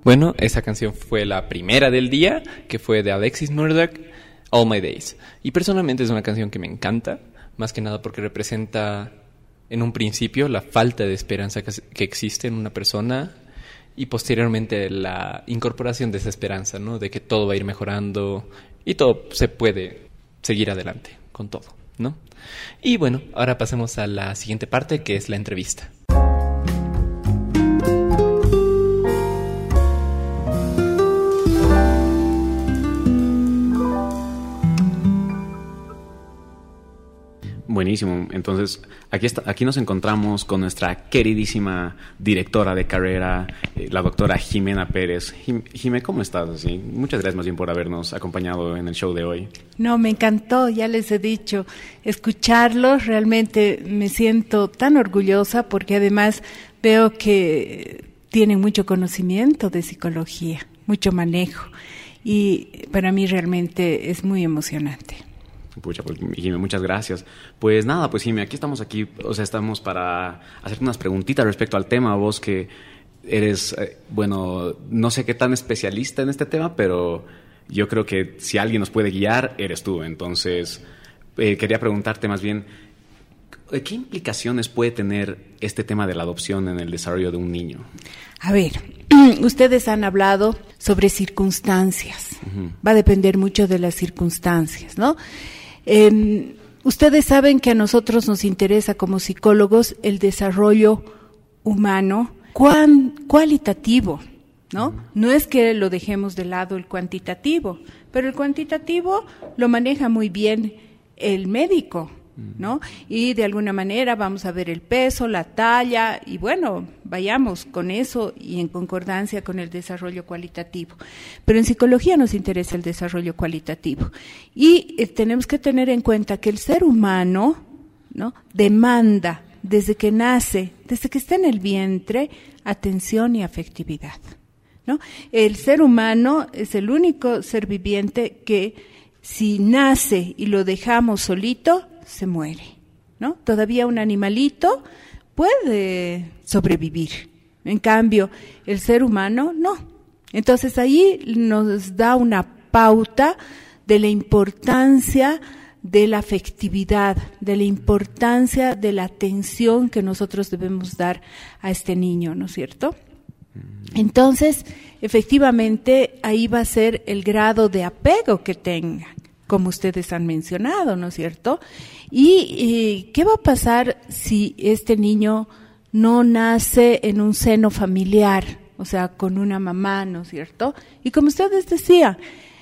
Bueno, esa canción fue la primera del día, que fue de Alexis Murdoch, All My Days. Y personalmente es una canción que me encanta, más que nada porque representa en un principio la falta de esperanza que existe en una persona y posteriormente la incorporación de esa esperanza, ¿no? De que todo va a ir mejorando y todo se puede seguir adelante con todo, ¿no? Y bueno, ahora pasemos a la siguiente parte, que es la entrevista. Buenísimo. Entonces, aquí nos encontramos con nuestra queridísima directora de carrera, la doctora Jimena Pérez. Jimé, ¿cómo estás? ¿Sí? Muchas gracias más bien por habernos acompañado en el show de hoy. No, me encantó, ya les he dicho, escucharlos, realmente me siento tan orgullosa porque además veo que tienen mucho conocimiento de psicología, mucho manejo, y para mí realmente es muy emocionante. Pucha, pues Jimé, muchas gracias. Pues nada, pues Jimé, estamos para hacerte unas preguntitas respecto al tema. Vos que eres, no sé qué tan especialista en este tema, pero yo creo que si alguien nos puede guiar, eres tú. Entonces, quería preguntarte más bien, ¿qué implicaciones puede tener este tema de la adopción en el desarrollo de un niño? A ver, ustedes han hablado sobre circunstancias. Uh-huh. Va a depender mucho de las circunstancias, ¿no? Ustedes saben que a nosotros nos interesa como psicólogos el desarrollo humano cualitativo, ¿no? No es que lo dejemos de lado el cuantitativo, pero el cuantitativo lo maneja muy bien el médico, ¿no? Y de alguna manera vamos a ver el peso, la talla, y bueno, vayamos con eso y en concordancia con el desarrollo cualitativo. Pero en psicología nos interesa el desarrollo cualitativo. Y tenemos que tener en cuenta que el ser humano, ¿no?, demanda desde que nace, desde que está en el vientre, atención y afectividad, ¿no? El ser humano es el único ser viviente que si nace y lo dejamos solito, se muere, ¿no? Todavía un animalito puede sobrevivir. En cambio, el ser humano no. Entonces ahí nos da una pauta de la importancia de la afectividad, de la importancia de la atención que nosotros debemos dar a este niño, ¿no es cierto? Entonces, efectivamente, ahí va a ser el grado de apego que tenga, como ustedes han mencionado, ¿no es cierto? ¿Y qué va a pasar si este niño no nace en un seno familiar, o sea, con una mamá, ¿no es cierto? Y como ustedes decían,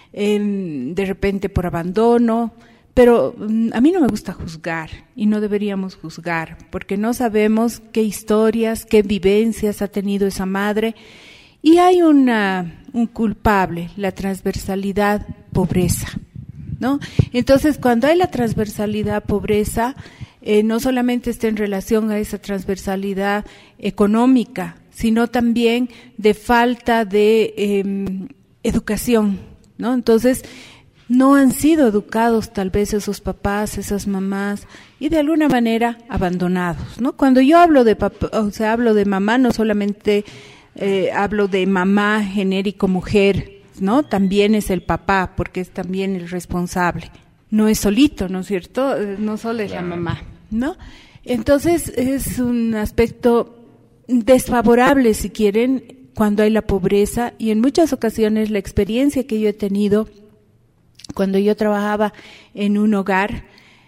de repente por abandono, pero a mí no me gusta juzgar y no deberíamos juzgar, porque no sabemos qué historias, qué vivencias ha tenido esa madre, y hay un culpable, la transversalidad, pobreza, ¿no? Entonces, cuando hay la transversalidad pobreza, no solamente está en relación a esa transversalidad económica, sino también de falta de educación, ¿no? Entonces, no han sido educados tal vez esos papás, esas mamás, y de alguna manera abandonados, ¿no? Cuando yo hablo de papá, o sea, hablo de mamá, no solamente hablo de mamá genérico mujer, ¿no? También es el papá, porque es también el responsable. No es solito, ¿no es cierto? No solo es la mamá, ¿no? Entonces es un aspecto desfavorable, si quieren, cuando hay la pobreza, y en muchas ocasiones la experiencia que yo he tenido cuando yo trabajaba en un hogar,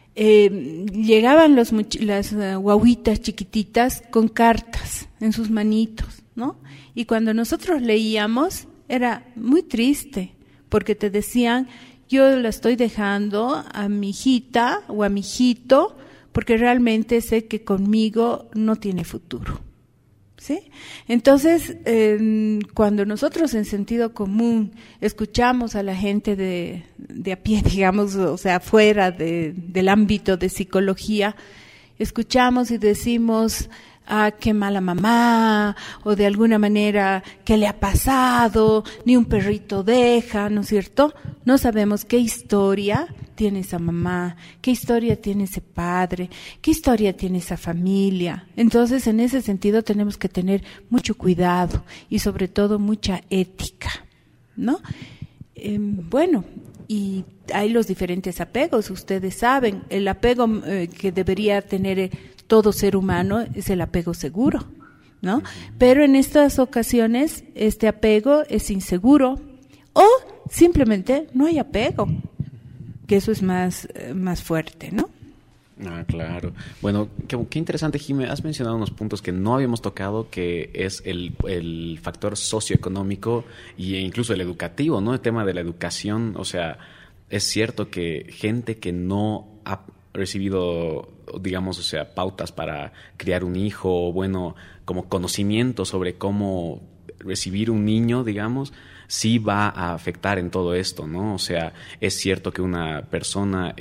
llegaban las guaguitas chiquititas con cartas en sus manitos, ¿no? Y cuando nosotros leíamos, era muy triste, porque te decían, yo la estoy dejando a mi hijita o a mi hijito, porque realmente sé que conmigo no tiene futuro, ¿sí? Entonces, cuando nosotros en sentido común escuchamos a la gente de a pie, digamos, o sea, fuera del ámbito de psicología, escuchamos y decimos, qué mala mamá, o de alguna manera, ¿qué le ha pasado? Ni un perrito deja, ¿no es cierto? No sabemos qué historia tiene esa mamá, qué historia tiene ese padre, qué historia tiene esa familia. Entonces, en ese sentido tenemos que tener mucho cuidado y sobre todo mucha ética, ¿no? Bueno, y hay los diferentes apegos, ustedes saben, el apego que debería tener todo ser humano es el apego seguro, ¿no? Pero en estas ocasiones este apego es inseguro o simplemente no hay apego, que eso es más fuerte, ¿no? Ah, claro. Bueno, qué interesante, Jimé. Has mencionado unos puntos que no habíamos tocado, que es el factor socioeconómico e incluso el educativo, ¿no? El tema de la educación. O sea, es cierto que gente que no ha recibido, digamos, o sea, pautas para criar un hijo, o bueno, como conocimiento sobre cómo recibir un niño, digamos, sí va a afectar en todo esto, ¿no? O sea, es cierto que una persona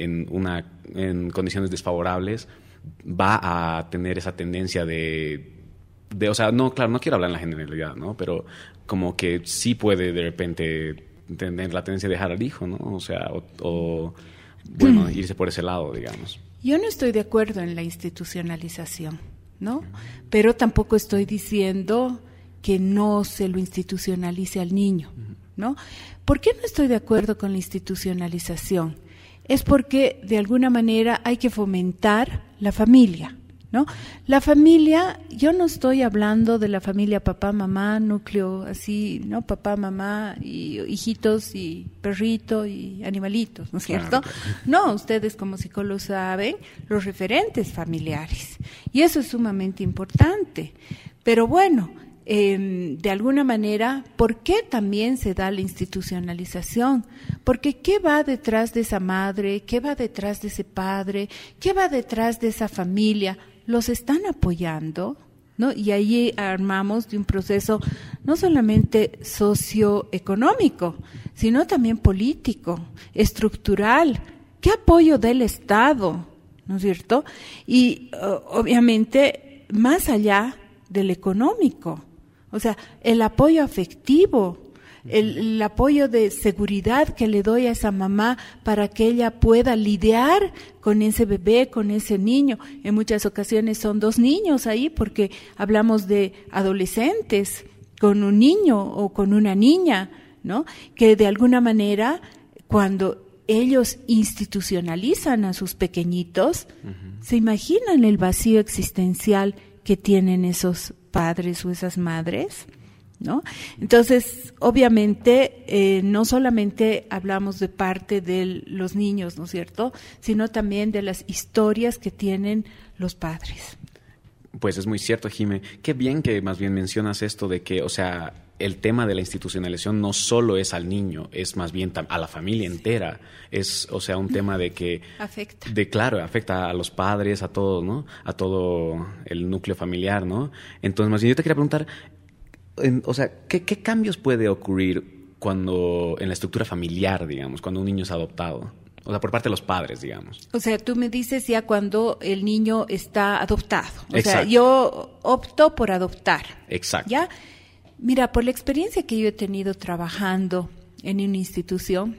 en condiciones desfavorables va a tener esa tendencia de, o sea, no, claro, no quiero hablar en la generalidad, ¿no? Pero como que sí puede de repente tener la tendencia de dejar al hijo, ¿no? O sea, o bueno, irse por ese lado, digamos. Yo no estoy de acuerdo en la institucionalización, ¿no? Pero tampoco estoy diciendo que no se lo institucionalice al niño, ¿no? ¿Por qué no estoy de acuerdo con la institucionalización? Es porque de alguna manera hay que fomentar la familia, ¿no? La familia, yo no estoy hablando de la familia papá, mamá, núcleo así, ¿no? Papá, mamá, y hijitos, y perrito, y animalitos, ¿no es cierto? Claro. No, ustedes como psicólogos saben los referentes familiares, y eso es sumamente importante. Pero bueno, de alguna manera, ¿por qué también se da la institucionalización? Porque ¿qué va detrás de esa madre? ¿Qué va detrás de ese padre? ¿Qué va detrás de esa familia? ¿Los están apoyando? ¿No? Y ahí armamos de un proceso no solamente socioeconómico, sino también político, estructural. ¿Qué apoyo del Estado? ¿No es cierto? Y obviamente, más allá del económico. O sea, el apoyo afectivo, el apoyo de seguridad que le doy a esa mamá para que ella pueda lidiar con ese bebé, con ese niño. En muchas ocasiones son 2 niños ahí porque hablamos de adolescentes con un niño o con una niña, ¿no? Que de alguna manera, cuando ellos institucionalizan a sus pequeñitos, se imaginan el vacío existencial que tienen esos padres o esas madres, ¿no? Entonces, obviamente, no solamente hablamos de parte de los niños, ¿no es cierto?, sino también de las historias que tienen los padres. Pues es muy cierto, Jimé. Qué bien que más bien mencionas esto de que, o sea, el tema de la institucionalización no solo es al niño, es más bien a la familia entera. Es, o sea, un tema de que... Afecta. Claro, afecta a los padres, a todo, ¿no? A todo el núcleo familiar, ¿no? Entonces, más bien yo te quería preguntar, o sea, ¿qué cambios puede ocurrir cuando en la estructura familiar, digamos, cuando un niño es adoptado? O sea, por parte de los padres, digamos. O sea, tú me dices ya cuando el niño está adoptado. O Exacto. sea, yo opto por adoptar. Exacto. ¿Ya? Mira, por la experiencia que yo he tenido trabajando en una institución,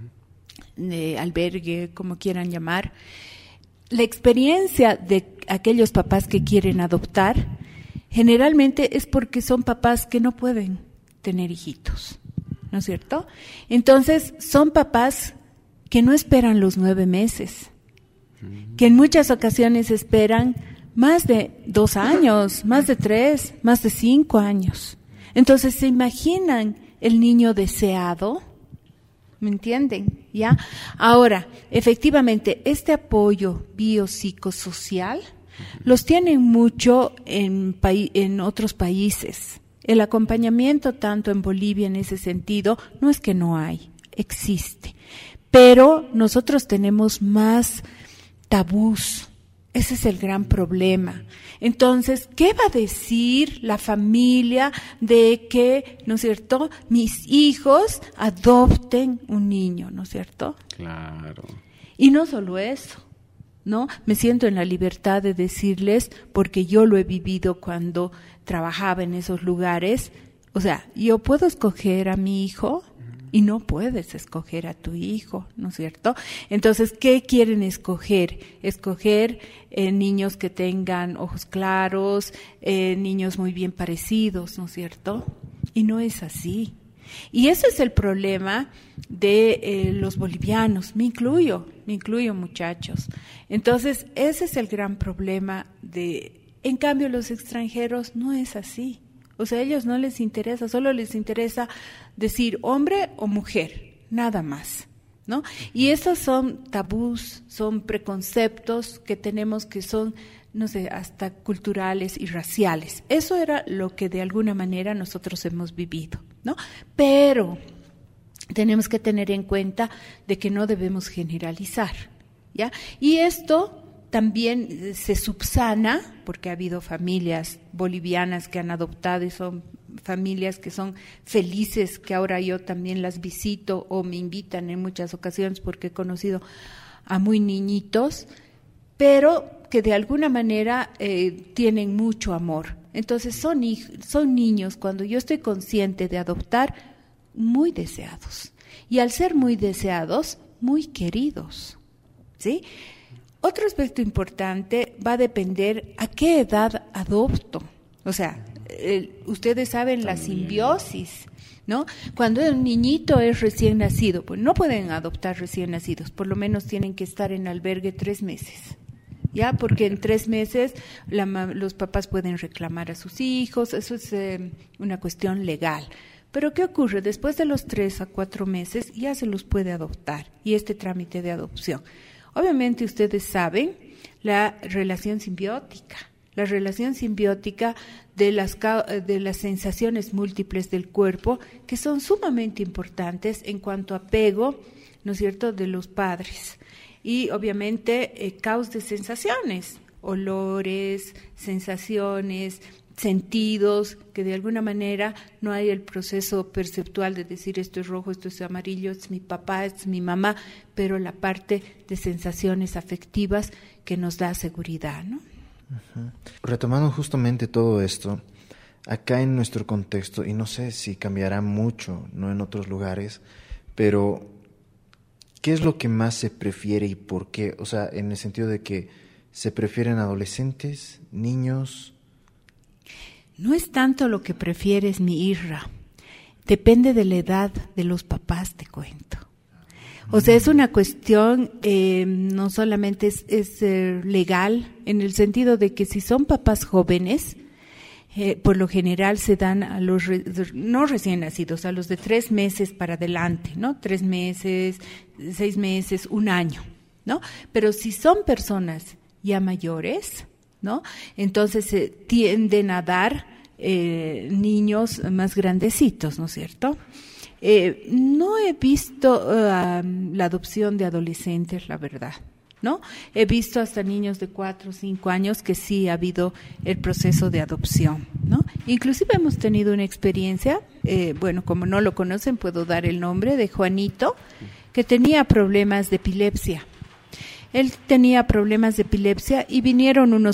de albergue, como quieran llamar, la experiencia de aquellos papás que quieren adoptar, generalmente es porque son papás que no pueden tener hijitos, ¿no es cierto? Entonces, son papás que no esperan los 9 meses, que en muchas ocasiones esperan más de 2 años, más de 3, más de 5 años. Entonces, ¿se imaginan el niño deseado? ¿Me entienden? ¿Ya? Ahora, efectivamente, este apoyo biopsicosocial los tienen mucho en otros países. El acompañamiento tanto en Bolivia en ese sentido no es que no hay, existe. Pero nosotros tenemos más tabús. Ese es el gran problema. Entonces, ¿qué va a decir la familia de que, ¿no es cierto?, mis hijos adopten un niño, ¿no es cierto? Claro. Y no solo eso, ¿no? Me siento en la libertad de decirles, porque yo lo he vivido cuando trabajaba en esos lugares. O sea, yo puedo escoger a mi hijo y no puedes escoger a tu hijo, ¿no es cierto? Entonces, ¿qué quieren escoger? Escoger niños que tengan ojos claros, niños muy bien parecidos, ¿no es cierto? Y no es así. Y ese es el problema de los bolivianos, me incluyo muchachos. Entonces, ese es el gran problema en cambio los extranjeros no es así. O sea, a ellos no les interesa, solo les interesa decir hombre o mujer, nada más, ¿no? Y esos son tabús, son preconceptos que tenemos que son, no sé, hasta culturales y raciales. Eso era lo que de alguna manera nosotros hemos vivido, ¿no? Pero tenemos que tener en cuenta de que no debemos generalizar, ¿ya? Y esto también se subsana, porque ha habido familias bolivianas que han adoptado y son familias que son felices, que ahora yo también las visito o me invitan en muchas ocasiones porque he conocido a muy niñitos, pero que de alguna manera tienen mucho amor. Entonces son niños, cuando yo estoy consciente de adoptar, muy deseados. Y al ser muy deseados, muy queridos, ¿sí? Otro aspecto importante va a depender a qué edad adopto. O sea, ustedes saben la simbiosis, ¿no? Cuando un niñito es recién nacido, pues no pueden adoptar recién nacidos, por lo menos tienen que estar en albergue 3 meses. ¿Ya? Porque en 3 meses los papás pueden reclamar a sus hijos, eso es una cuestión legal. Pero ¿qué ocurre? Después de los 3 a 4 meses ya se los puede adoptar y este trámite de adopción. Obviamente ustedes saben la relación simbiótica de las sensaciones múltiples del cuerpo que son sumamente importantes en cuanto a apego, ¿no es cierto?, de los padres. Y obviamente caos de sensaciones, olores, sensaciones, sentidos, que de alguna manera no hay el proceso perceptual de decir esto es rojo, esto es amarillo, es mi papá, es mi mamá, pero la parte de sensaciones afectivas que nos da seguridad, ¿no? Uh-huh. Retomando justamente todo esto, acá en nuestro contexto, y no sé si cambiará mucho, no en otros lugares, pero ¿qué es lo que más se prefiere y por qué? O sea, en el sentido de que se prefieren adolescentes, niños. No es tanto lo que prefieres, mi Irra. Depende de la edad de los papás, te cuento. O sea, es una cuestión, no solamente es legal, en el sentido de que si son papás jóvenes, por lo general se dan a los no recién nacidos, a los de 3 meses para adelante, ¿no? 3 meses, 6 meses, 1 año, ¿no? Pero si son personas ya mayores, ¿no? Entonces se tienden a dar niños más grandecitos, ¿no es cierto? No he visto la adopción de adolescentes, la verdad, ¿no? He visto hasta niños de 4 o 5 años que sí ha habido el proceso de adopción, ¿no? Inclusive hemos tenido una experiencia, bueno, como no lo conocen, puedo dar el nombre de Juanito, que tenía problemas de epilepsia. Él tenía problemas de epilepsia y vinieron unos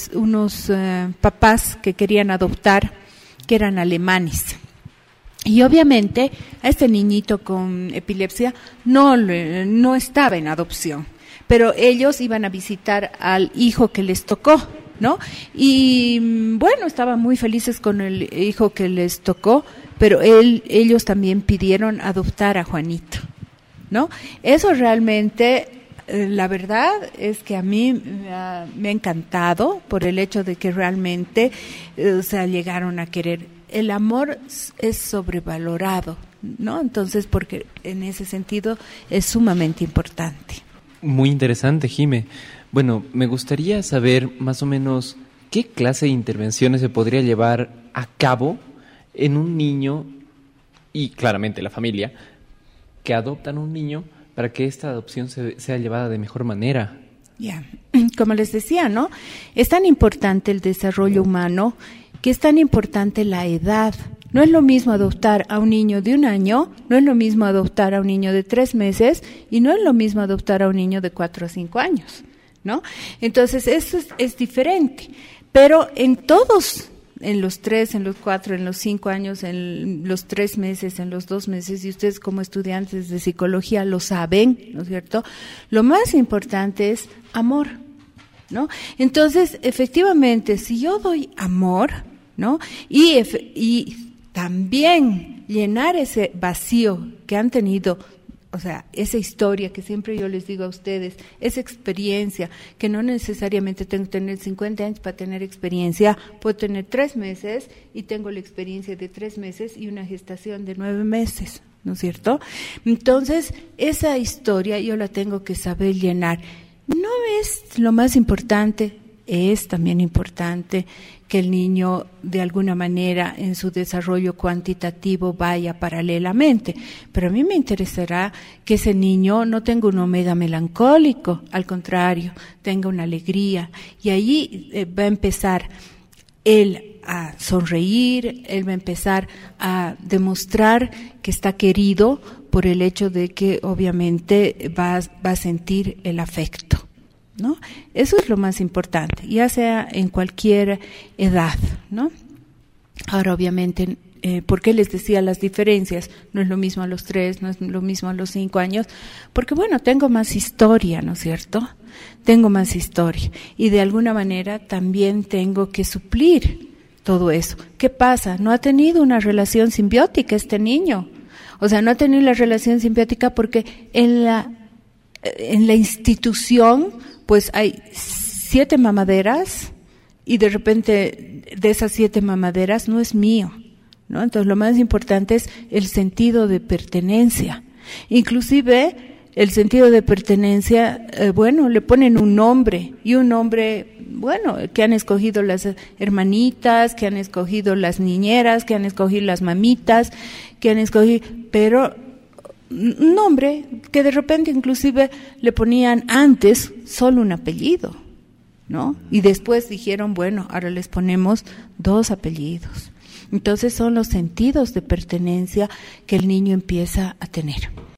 papás que querían adoptar, que eran alemanes. Y obviamente a este niñito con epilepsia no estaba en adopción, pero ellos iban a visitar al hijo que les tocó, ¿no? Y bueno, estaban muy felices con el hijo que les tocó, pero ellos también pidieron adoptar a Juanito, ¿no? Eso realmente... La verdad es que a mí me ha encantado por el hecho de que realmente llegaron a querer. El amor es sobrevalorado, ¿no? Entonces, porque en ese sentido es sumamente importante. Muy interesante, Jime. Bueno, me gustaría saber más o menos qué clase de intervenciones se podría llevar a cabo en un niño y claramente la familia que adoptan un niño para que esta adopción sea llevada de mejor manera. Ya, como les decía, ¿no? Es tan importante el desarrollo humano que es tan importante la edad. No es lo mismo adoptar a un niño de 1 año, no es lo mismo adoptar a un niño de 3 meses y no es lo mismo adoptar a un niño de 4 o 5 años, ¿no? Entonces, eso es diferente. Pero en todos en los 3, en los 4, en los 5 años, en los 3 meses, en los 2 meses, y ustedes como estudiantes de psicología lo saben, ¿no es cierto? Lo más importante es amor, ¿no? Entonces, efectivamente, si yo doy amor, ¿no? Y también llenar ese vacío que han tenido, o sea, esa historia que siempre yo les digo a ustedes, esa experiencia, que no necesariamente tengo que tener 50 años para tener experiencia, puedo tener 3 meses y tengo la experiencia de 3 meses y una gestación de 9 meses, ¿no es cierto? Entonces, esa historia yo la tengo que saber llenar. No es lo más importante, es también importante que el niño de alguna manera en su desarrollo cuantitativo vaya paralelamente, pero a mí me interesará que ese niño no tenga un omega melancólico, al contrario, tenga una alegría, y allí va a empezar él a sonreír, él va a empezar a demostrar que está querido por el hecho de que obviamente va a sentir el afecto, ¿no? Eso es lo más importante, ya sea en cualquier edad, ¿no? Ahora, obviamente, ¿por qué les decía las diferencias? No es lo mismo a los 3, no es lo mismo a los 5 años, porque bueno, tengo más historia, ¿no es cierto? Tengo más historia y de alguna manera también tengo que suplir todo eso. ¿Qué pasa? No ha tenido una relación simbiótica este niño, o sea, no ha tenido la relación simbiótica porque en la institución pues hay 7 mamaderas y de repente de esas 7 mamaderas no es mío, ¿no? Entonces lo más importante es el sentido de pertenencia. Inclusive el sentido de pertenencia, bueno, le ponen un nombre, y un nombre, bueno, que han escogido las hermanitas, que han escogido las niñeras, que han escogido las mamitas, que han escogido, pero un nombre que de repente inclusive le ponían antes solo un apellido, ¿no? Y después dijeron, bueno, ahora les ponemos 2 apellidos. Entonces son los sentidos de pertenencia que el niño empieza a tener.